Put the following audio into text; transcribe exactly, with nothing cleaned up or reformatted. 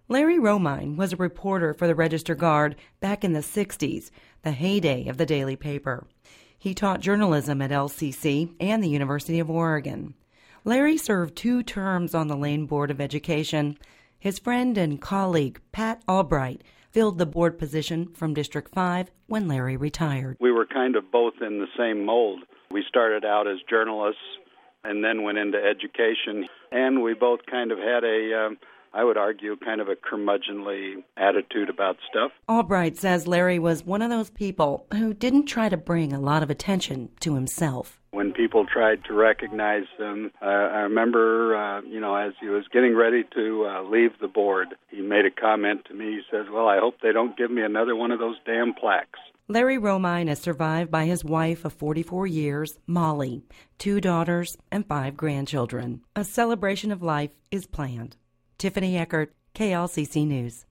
Larry Romine was a reporter for the Register-Guard back in the sixties, the heyday of the daily paper. He taught journalism at L C C and the University of Oregon. Larry served two terms on the Lane Board of Education. His friend and colleague, Pat Albright, filled the board position from District five when Larry retired. We were kind of both in the same mold. We started out as journalists and then went into education, and we both kind of had a, um, I would argue, kind of a curmudgeonly attitude about stuff. Albright says Larry was one of those people who didn't try to bring a lot of attention to himself. When people tried to recognize him, uh, I remember, uh, you know, as he was getting ready to uh, leave the board, he made a comment to me. He says, well, I hope they don't give me another one of those damn plaques. Larry Romine is survived by his wife of forty-four years, Molly, two daughters, and five grandchildren. A celebration of life is planned. Tiffany Eckert, K L C C News.